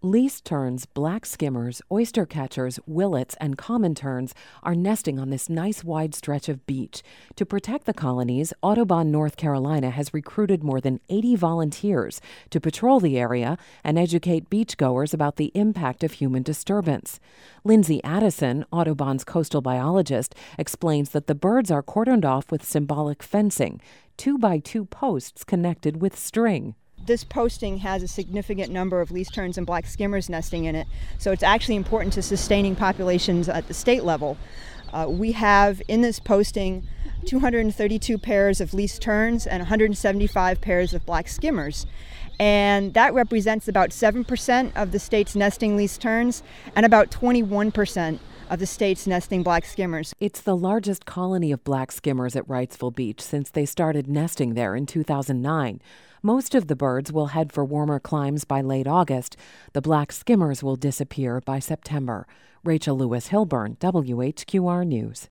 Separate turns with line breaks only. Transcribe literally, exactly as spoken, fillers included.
Least terns, black skimmers, oyster catchers, willets, and common terns are nesting on this nice wide stretch of beach. To protect the colonies, Audubon, North Carolina has recruited more than eighty volunteers to patrol the area and educate beachgoers about the impact of human disturbance. Lindsay Addison, Audubon's coastal biologist, explains that the birds are cordoned off with symbolic fencing, two by two posts connected with string.
This posting has a significant number of least terns and black skimmers nesting in it, so it's actually important to sustaining populations at the state level. Uh, we have in this posting two hundred thirty-two pairs of least terns and one hundred seventy-five pairs of black skimmers. And that represents about seven percent of the state's nesting least terns and about twenty-one percent of the state's nesting black skimmers.
It's the largest colony of black skimmers at Wrightsville Beach since they started nesting there in two thousand nine. Most of the birds will head for warmer climes by late August. The black skimmers will disappear by September. Rachel Lewis Hilburn, W H Q R News.